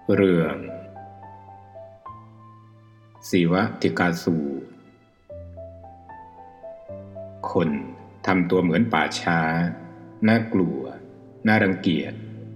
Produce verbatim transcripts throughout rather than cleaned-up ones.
เรื่องสีวติกาสูตรคนทำตัวเหมือนป่าช้าน่ากลัวน่ารังเกียจ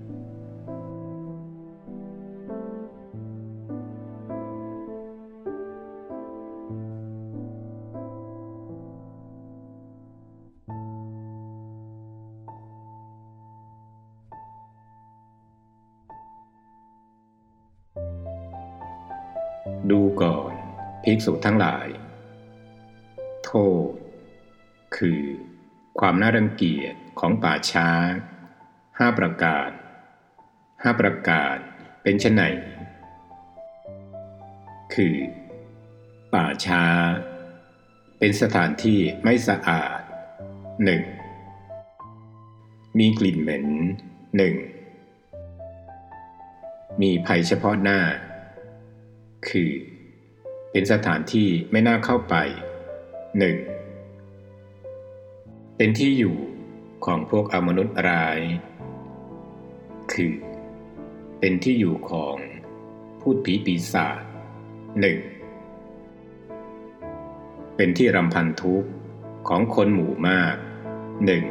ดูก่อนภิกษุทั้งหลายโทษคือความน่ารังเกียจของป่าช้าห้าประการห้าประการเป็นไฉนคือป่าช้าเป็นสถานที่ไม่สะอาดหนึ่งมีกลิ่นเหม็นหนึ่งมีภัยเฉพาะหน้าคือเป็นสถานที่ไม่น่าเข้าไปหนึ่งเป็นที่อยู่ของพวกอมนุษย์ร้ายคือเป็นที่อยู่ของพูดผีปีศาจหนึ่งเป็นที่รำพันทุกข์ของคนหมู่มากหนึ่ง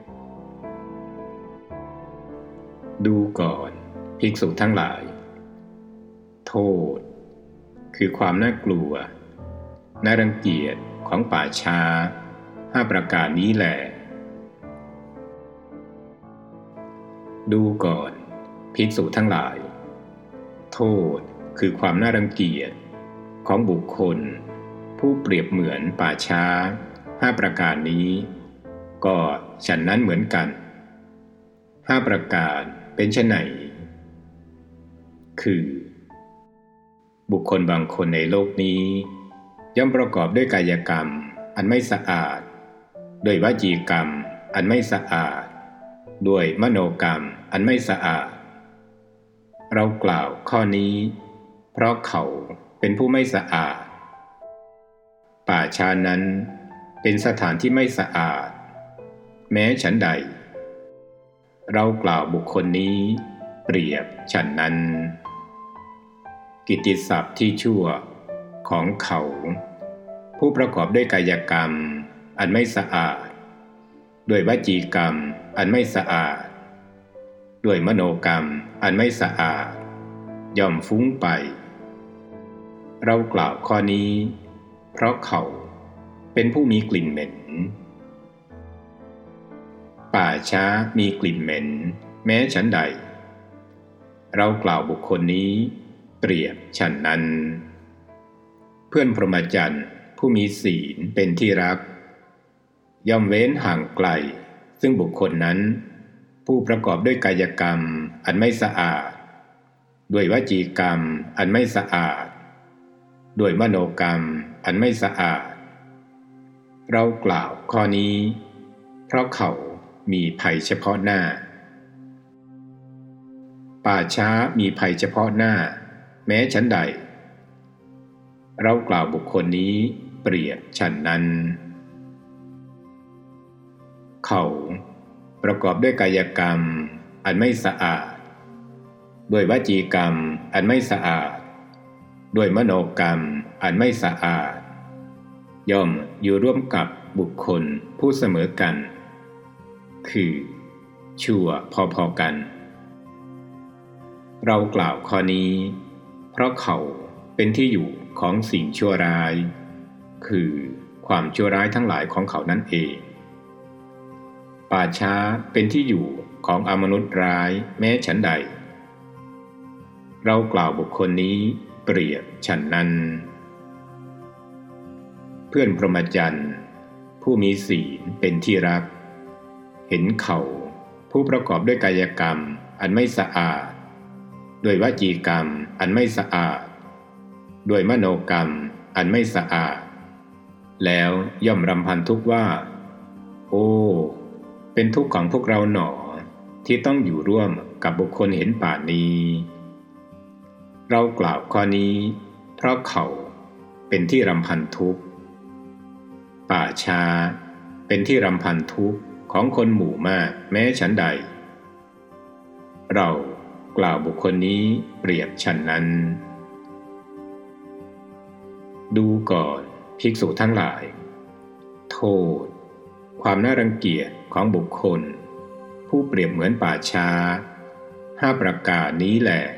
ดูก่อนภิกษุทั้งหลายโทษคือความน่ากลัวน่ารังเกียจของป่าช้าห้าประการนี้แหละดูก่อนภิกษุทั้งหลายโทษคือความน่ารังเกียจของบุคคลผู้เปรียบเหมือนป่าช้าห้าประการนี้ก็ฉันนั้นเหมือนกันห้าประการเป็นไฉนคือบุคคลบางคนในโลกนี้ย่อมประกอบด้วยกายกรรมอันไม่สะอาดด้วยวจีกรรมอันไม่สะอาดด้วยมโนกรรมอันไม่สะอาดเรากล่าวข้อนี้เพราะเขาเป็นผู้ไม่สะอาดป่าช้านั้นเป็นสถานที่ไม่สะอาดแม้ฉันใดเรากล่าวบุคคลนี้เปรียบฉันนั้นกิตติศัพท์ที่ชั่วของเขาผู้ประกอบด้วยกายกรรมอันไม่สะอาดด้วยวจีกรรมอันไม่สะอาดด้วยมโนกรรมอันไม่สะอาดย่อมฟุ้งไปเรากล่าวข้อนี้เพราะเขาเป็นผู้มีกลิ่นเหม็นป่าช้ามีกลิ่นเหม็นแม้ฉันใดเรากล่าวบุคคลนี้เปรียบฉันนั้นเพื่อนพรหมจรรย์ผู้มีศีลเป็นที่รักย่อมเว้นห่างไกลซึ่งบุคคลนั้นผู้ประกอบด้วยกายกรรมอันไม่สะอาดด้วยวจีกรรมอันไม่สะอาดด้วยมโนกรรมอันไม่สะอาดเรากล่าวข้อนี้เพราะเขามีภัยเฉพาะหน้าป่าช้ามีภัยเฉพาะหน้าแม้ฉันใดเรากล่าวบุคคลนี้เปรียบฉันนั้นเขาประกอบด้วยกายกรรมอันไม่สะอาดด้วยวจีกรรมอันไม่สะอาดด้วยมโนกรรมอันไม่สะอาดย่อมอยู่ร่วมกับบุคคลผู้เสมอกันคือชั่วพอๆกันเรากล่าวข้อนี้เพราะเขาเป็นที่อยู่ของสิ่งชั่วร้ายคือความชั่วร้ายทั้งหลายของเขานั่นเองป่าช้าเป็นที่อยู่ของอมนุษย์ร้ายแม้ฉันใดเรากล่าวบุคคลนี้เปรียบฉันนั้นเพื่อนพรหมจรรย์ผู้มีศีลเป็นที่รักเห็นเขาผู้ประกอบด้วยกายกรรมอันไม่สะอาดด้วยวจีกรรมอันไม่สะอาดด้วยมโนกรรมอันไม่สะอาดแล้วย่อมรำพันทุกข์ว่าโอ้เป็นทุกข์ของพวกเราหนอที่ต้องอยู่ร่วมกับบุคคลเห็นป่านี้เรากล่าวข้อนี้เพราะเขาเป็นที่รำพันทุกข์ป่าช้าเป็นที่รำพันทุกข์ของคนหมู่มากแม้ฉันใดเรากล่าวบุคคลนี้เปรียบฉันนั้น ดูก่อนภิกษุทั้งหลายโทษความน่ารังเกียจของบุคคลผู้เปรียบเหมือนป่าช้าห้าประการนี้แหละ